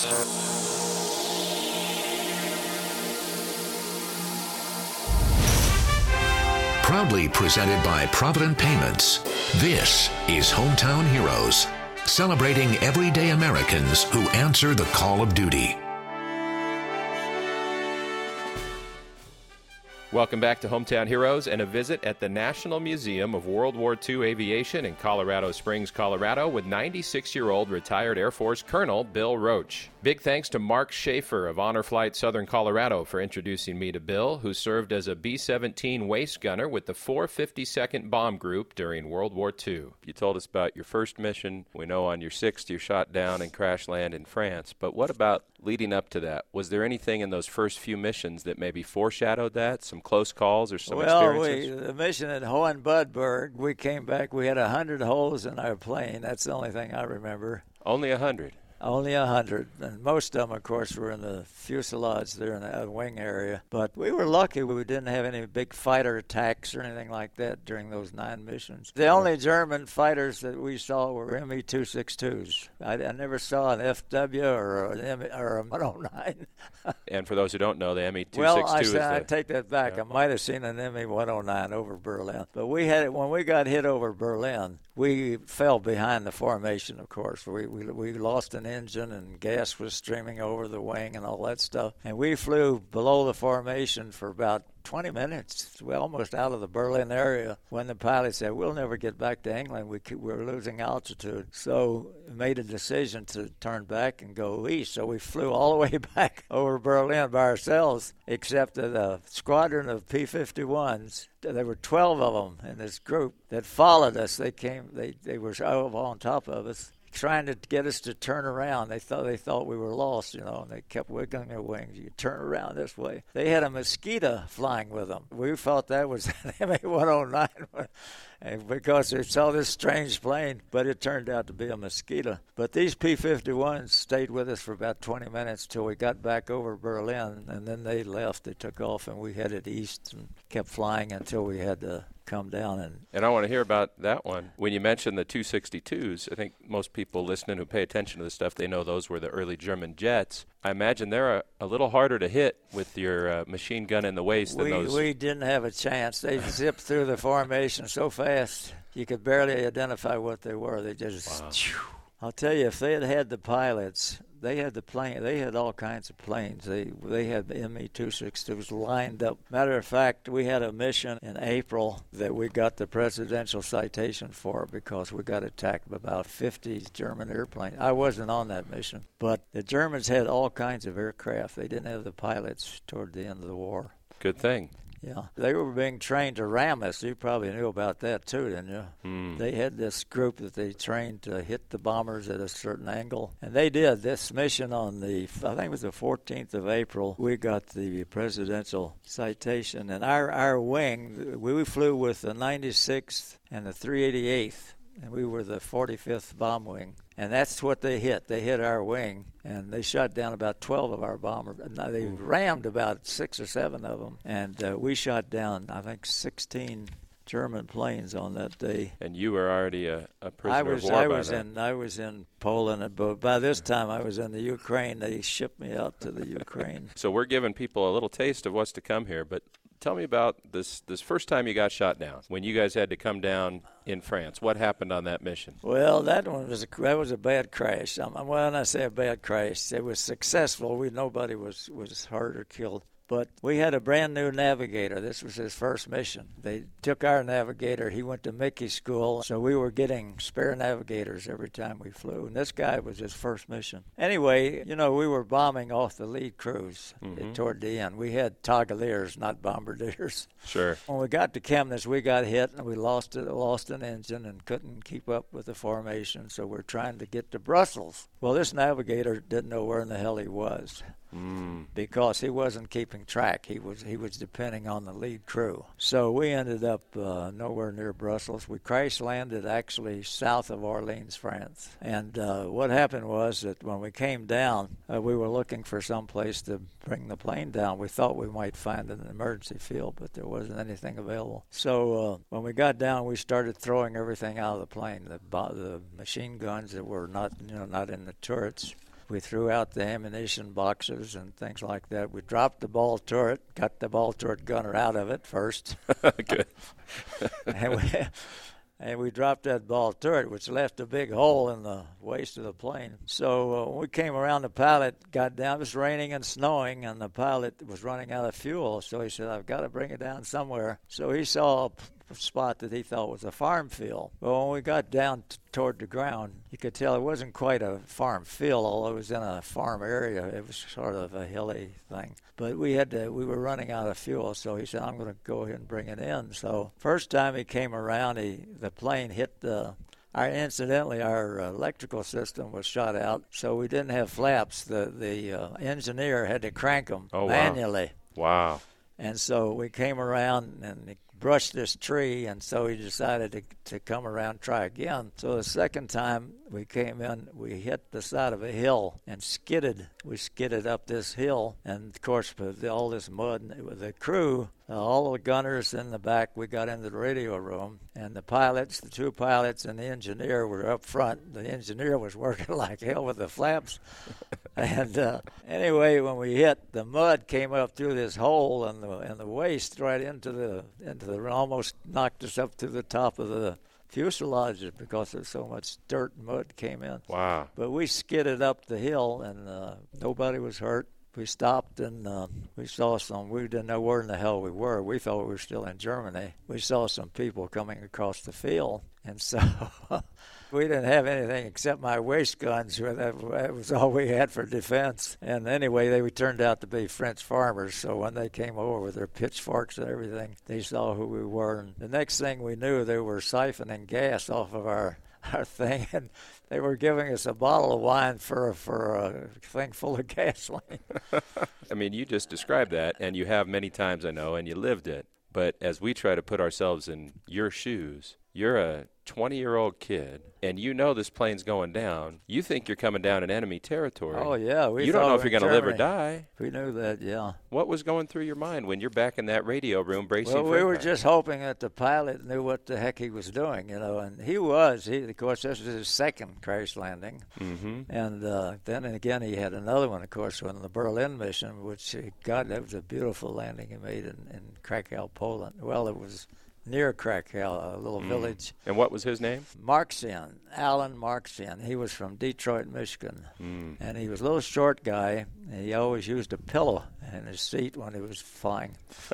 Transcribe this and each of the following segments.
Proudly presented by Provident Payments, this is Hometown Heroes, celebrating everyday Americans who answer the call of duty. Welcome back to Hometown Heroes and a visit at the National Museum of World War II Aviation in Colorado Springs, Colorado, with 96-year-old retired Air Force Colonel Bill Roach. Big thanks to Mark Schaefer of Honor Flight Southern Colorado for introducing me to Bill, who served as a B-17 waist gunner with the 452nd Bomb Group during World War II. You told us about your first mission. We know on your sixth you shot down and crash land in France. But what about leading up to that? Was there anything in those first few missions that maybe foreshadowed that? Some close calls or some experiences? The mission at Hohenbudberg, we came back. We had 100 holes in our plane. That's the only thing I remember. Only 100? Only 100, and most of them, of course, were in the fuselage there in the wing area. But we were lucky we didn't have any big fighter attacks or anything like that during those 9 missions. The only German fighters that we saw were Me-262s. I never saw an FW or a 109. And for those who don't know, the Me-262 well, I take that back. Yeah. I might have seen an Me-109 over Berlin. But we had it when we got hit over Berlin. We fell behind the formation, of course. We lost an engine and gas was streaming over the wing and all that stuff. And we flew below the formation for about 20 minutes. We're almost out of the Berlin area when the pilot said, we'll never get back to England. We're losing altitude. So we made a decision to turn back and go east. So we flew all the way back over Berlin by ourselves, except that a squadron of P-51s, there were 12 of them in this group that followed us. They were on top of us, trying to get us to turn around. They thought we were lost, and they kept wiggling their wings. You turn around this way. They had a Mosquito flying with them. We thought that was an MA-109 because they saw this strange plane, but it turned out to be a Mosquito. But these P-51s stayed with us for about 20 minutes till we got back over Berlin, and then they left. They took off, and we headed east and kept flying until we had to come down. And I want to hear about that one. When you mentioned the 262s, I think most people listening who pay attention to this stuff, they know those were the early German jets. I imagine they're a little harder to hit with your machine gun in the waist than those. We didn't have a chance. They zipped through the formation so fast you could barely identify what they were. They just, wow. I'll tell you, if they had the pilots, they had the plane. They had all kinds of planes. They had the Me-262s lined up. Matter of fact, we had a mission in April that we got the presidential citation for because we got attacked by about 50 German airplanes. I wasn't on that mission, but the Germans had all kinds of aircraft. They didn't have the pilots toward the end of the war. Good thing. Yeah, they were being trained to ram us. You probably knew about that too, didn't you? They had this group that they trained to hit the bombers at a certain angle, and they did. This mission on I think it was the 14th of April, we got the presidential citation, and our wing, we flew with the 96th and the 388th, and we were the 45th bomb wing. And that's what they hit. They hit our wing, and they shot down about 12 of our bombers. Now, they rammed about 6 or 7 of them, and we shot down, I think, 16 German planes on that day. And you were already a prisoner of war by then. I was in Poland, but by this time I was in the Ukraine. They shipped me out to the Ukraine. So we're giving people a little taste of what's to come here, but tell me about this first time you got shot down, when you guys had to come down in France. What happened on that mission? Well, that was a bad crash. When I say a bad crash, it was successful. Nobody was hurt or killed. But we had a brand-new navigator. This was his first mission. They took our navigator. He went to Mickey school, so we were getting spare navigators every time we flew. And this guy was his first mission. Anyway, we were bombing off the lead crews toward the end. We had Togoliers, not bombardiers. Sure. When we got to Chemnitz, we got hit, and we lost an engine and couldn't keep up with the formation, so we're trying to get to Brussels. Well, this navigator didn't know where in the hell he was. Because he wasn't keeping track. He was depending on the lead crew. So we ended up nowhere near Brussels. We crash landed actually south of Orleans, France. And what happened was that when we came down, we were looking for some place to bring the plane down. We thought we might find an emergency field, but there wasn't anything available. So when we got down, we started throwing everything out of the plane. The machine guns that were not in the turrets. We threw out the ammunition boxes and things like that. We dropped the ball turret, got the ball turret gunner out of it first. Good. And we dropped that ball turret, which left a big hole in the waist of the plane. So when we came around, the pilot got down. It was raining and snowing, and the pilot was running out of fuel. So he said, I've got to bring it down somewhere. So he saw a spot that he thought was a farm field. Well, when we got down toward the ground, you could tell it wasn't quite a farm field, although it was in a farm area. It was sort of a hilly thing. But we were running out of fuel, so he said, I'm going to go ahead and bring it in. So first time he came around, the plane hit incidentally, our electrical system was shot out, so we didn't have flaps. The engineer had to crank them manually. Wow. And so we came around and brushed this tree, and so he decided to come around, try again. So the second time we came in, we hit the side of a hill and skidded. We skidded up this hill, and of course with all this mud, the crew, all the gunners in the back, we got into the radio room, and the pilots, the two pilots and the engineer were up front. The engineer was working like hell with the flaps. And anyway, when we hit, the mud came up through this hole in the waist right into the almost knocked us up to the top of the fuselage because there's so much dirt and mud came in. Wow. But we skidded up the hill, and nobody was hurt. We stopped, and we saw we didn't know where in the hell we were. We thought we were still in Germany. We saw some people coming across the field, and so we didn't have anything except my waist guns. That was all we had for defense. And anyway, they turned out to be French farmers, so when they came over with their pitchforks and everything, they saw who we were. And the next thing we knew, they were siphoning gas off of our thing, and they were giving us a bottle of wine for a thing full of gasoline. I mean, you just described that, and you have many times, I know, and you lived it. But as we try to put ourselves in your shoes, you're a 20-year-old kid, and you know this plane's going down. You think you're coming down in enemy territory. Oh, yeah. You don't know if you're going to live or die. We knew that, yeah. What was going through your mind when you're back in that radio room bracing for Well, we were impact? just hoping that the pilot knew what the heck he was doing, and he was. Of course, this was his second crash landing. Mm-hmm. And then again, he had another one, of course, on the Berlin mission, which, God, that was a beautiful landing he made in Krakow, Poland. Well, it was near Krakow, a little village. And what was his name? Marxian, Alan Marxian. He was from Detroit, Michigan. And he was a little short guy. And he always used a pillow in his seat when he was flying.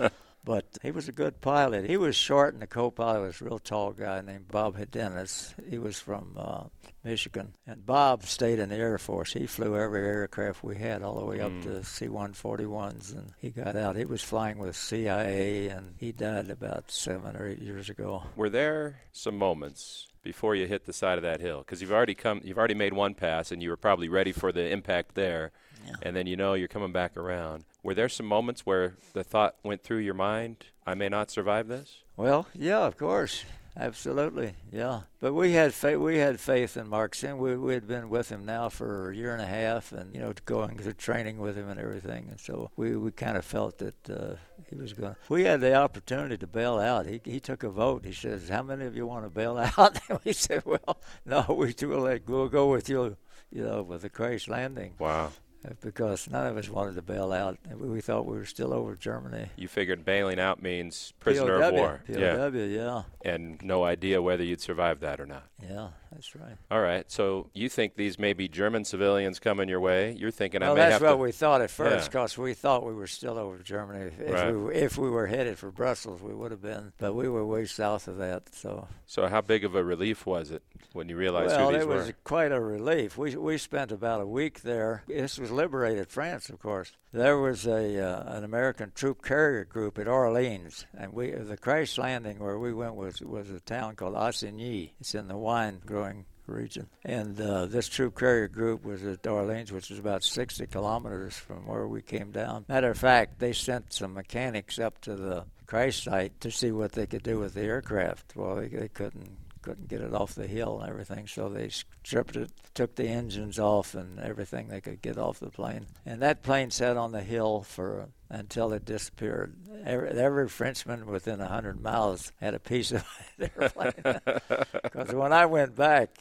But he was a good pilot. He was short, and the co-pilot was a real tall guy named Bob Hedinus. He was from Michigan. And Bob stayed in the Air Force. He flew every aircraft we had all the way up to C-141s, and he got out. He was flying with CIA, and he died about 7 or 8 years ago. Were there some moments before you hit the side of that hill? Because you've already made one pass, and you were probably ready for the impact there, and then you're coming back around. Were there some moments where the thought went through your mind, I may not survive this? Well, yeah, of course. Absolutely, yeah. But we had faith in Marxian. We had been with him now for a year and a half, and going through training with him and everything. And so we kind of felt that he was going. We had the opportunity to bail out. He took a vote. He says, "How many of you want to bail out?" And we said, "Well, no, we'll go with you, with the crash landing." Wow. Because none of us wanted to bail out. We thought we were still over Germany. You figured bailing out means prisoner POW, of war. POW, yeah. And no idea whether you'd survive that or not. Yeah, that's right. All right, so you think these may be German civilians coming your way. You're thinking well, I may have to... Well, that's what we thought at first, because we thought we were still over Germany. If we were headed for Brussels, we would have been. But we were way south of that. So how big of a relief was it when you realized who these were? Well, it was quite a relief. We spent about a week there. This was liberated France, of course. There was an American troop carrier group at Orleans, and the crash landing where we went was a town called Assigny. It's in the wine-growing region. And this troop carrier group was at Orleans, which was about 60 kilometers from where we came down. Matter of fact, they sent some mechanics up to the crash site to see what they could do with the aircraft. Well, they couldn't couldn't get it off the hill and everything, so they stripped it, took the engines off and everything they could get off the plane. And that plane sat on the hill until it disappeared. Every Frenchman within 100 miles had a piece of the airplane. Because when I went back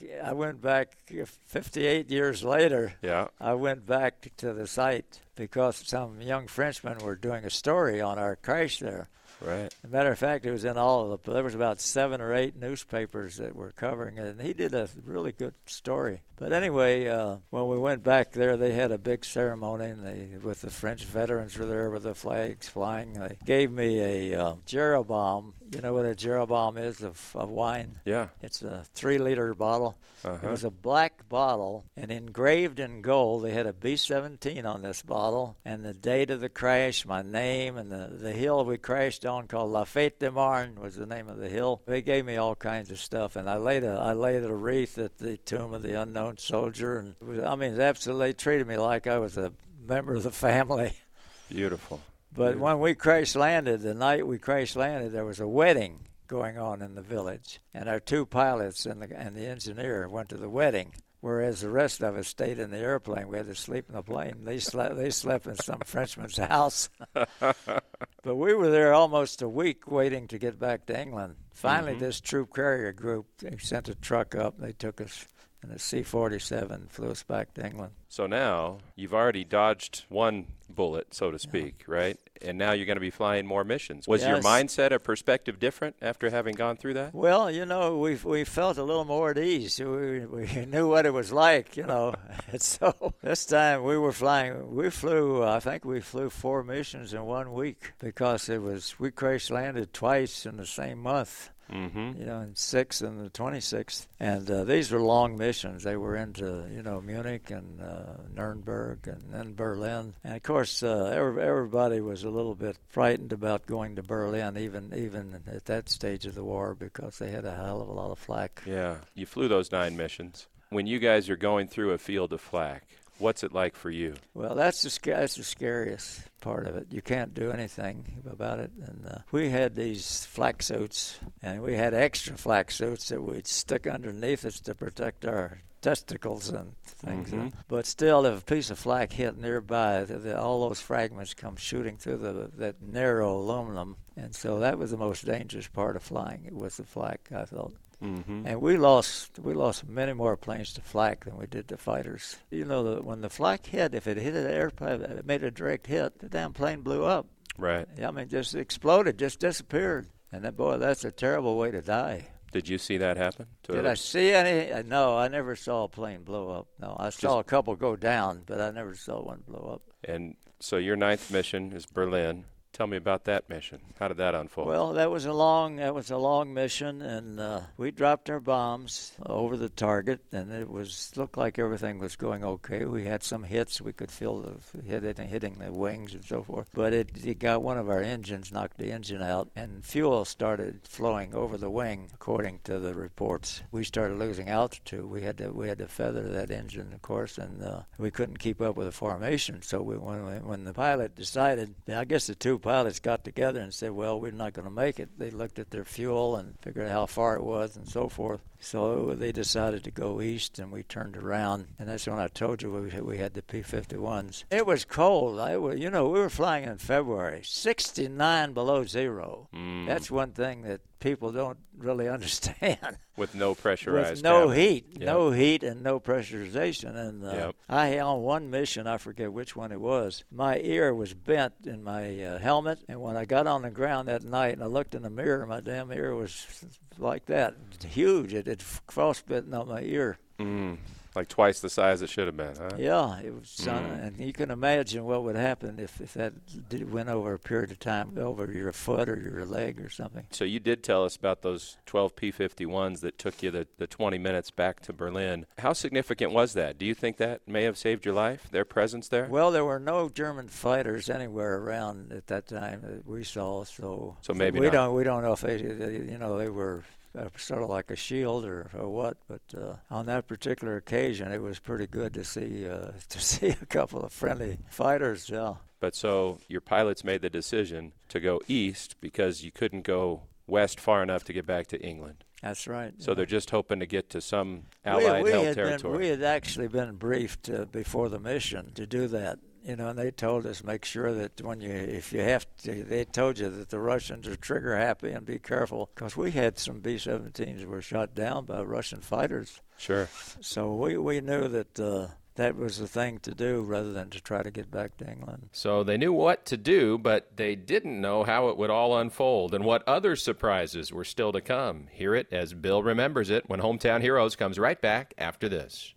58 years later. Yeah. I went back to the site because some young Frenchmen were doing a story on our crash there. Right. As a matter of fact, it was in there was about 7 or 8 newspapers that were covering it, and he did a really good story. But anyway, when we went back there, they had a big ceremony, and with the French veterans were there with the flags flying. They gave me a Jeroboam. You know what a Jeroboam is of wine? Yeah. It's a 3-liter bottle. Uh-huh. It was a black bottle, and engraved in gold, they had a B-17 on this bottle, and the date of the crash, my name, and the hill we crashed on called La Fête de Marne was the name of the hill. They gave me all kinds of stuff, and I laid a wreath at the tomb of the unknown soldier, and they treated me like I was a member of the family. Beautiful. But when we crash landed, the night we crash landed, there was a wedding going on in the village, and our 2 pilots and the engineer went to the wedding, whereas the rest of us stayed in the airplane. We had to sleep in the plane. They slept in some Frenchman's house. But we were there almost a week waiting to get back to England. Finally, this troop carrier group, they sent a truck up. They took us in a C-47, flew us back to England. So now you've already dodged one bullet, so to speak, right? And now you're going to be flying more missions. Was your mindset or perspective different after having gone through that? Well, we felt a little more at ease. We knew what it was like, And so this time I think we flew 4 missions in 1 week because we crash landed twice in the same month. Mm-hmm. In 6th and the 26th. And these were long missions. They were into, Munich and Nuremberg and then Berlin. And, of course, everybody was a little bit frightened about going to Berlin, even at that stage of the war, because they had a hell of a lot of flak. Yeah. You flew those 9 missions. When you guys are going through a field of flak, what's it like for you? Well, that's the scariest part of it. You can't do anything about it. And we had these flak suits, and we had extra flak suits that we'd stick underneath us to protect our testicles and things. Mm-hmm. But still, if a piece of flak hit nearby, all those fragments come shooting through that narrow aluminum. And so that was the most dangerous part of flying. It was the flak, I felt. Mm-hmm. And we lost many more planes to flak than we did to fighters. When the flak hit, if it hit an airplane, it made a direct hit, the damn plane blew up. Right. Just exploded, just disappeared. And that's a terrible way to die. Did you see that happen? Did I see any? No, I never saw a plane blow up. No, I saw a couple go down, but I never saw one blow up. And so your 9th mission is Berlin. Tell me about that mission. How did that unfold? Well, that was a long mission, and we dropped our bombs over the target, and it looked like everything was going okay. We had some hits. We could feel hitting the wings and so forth. But it got one of our engines, knocked the engine out, and fuel started flowing over the wing, according to the reports. We started losing altitude. We had to feather that engine, of course, and we couldn't keep up with the formation. So when the pilot decided, I guess the 2 pilots got together and said, well, we're not going to make it. They looked at their fuel and figured out how far it was and so forth. So they decided to go east, and we turned around. And that's when I told you we had the P-51s. It was cold. We were flying in February, 69 below zero. That's one thing that people don't really understand. With no pressurized With no cabin. heat. Yep. No heat and no pressurization. And on one mission, I forget which one it was, my ear was bent in my helmet. And when I got on the ground that night and I looked in the mirror, my damn ear was like that. It's huge. It had frostbitten on my ear. Like twice the size it should have been, huh? Yeah, it was, and you can imagine what would happen if that went over a period of time, over your foot or your leg or something. So you did tell us about those 12 P-51s that took you the 20 minutes back to Berlin. How significant was that? Do you think that may have saved your life, their presence there? Well, there were no German fighters anywhere around at that time that we saw, so maybe we not. We don't know if they were sort of like a shield or what, but on that particular occasion, it was pretty good to see a couple of friendly fighters. Yeah. But so your pilots made the decision to go east because you couldn't go west far enough to get back to England. That's right. So they're just hoping to get to some Allied-held territory. We had actually been briefed before the mission to do that. You know, and they told us make sure that if you have to, they told you that the Russians are trigger happy and be careful, because we had some B-17s that were shot down by Russian fighters. Sure. So we knew that that was the thing to do rather than to try to get back to England. So they knew what to do, but they didn't know how it would all unfold and what other surprises were still to come. Hear it as Bill remembers it when Hometown Heroes comes right back after this.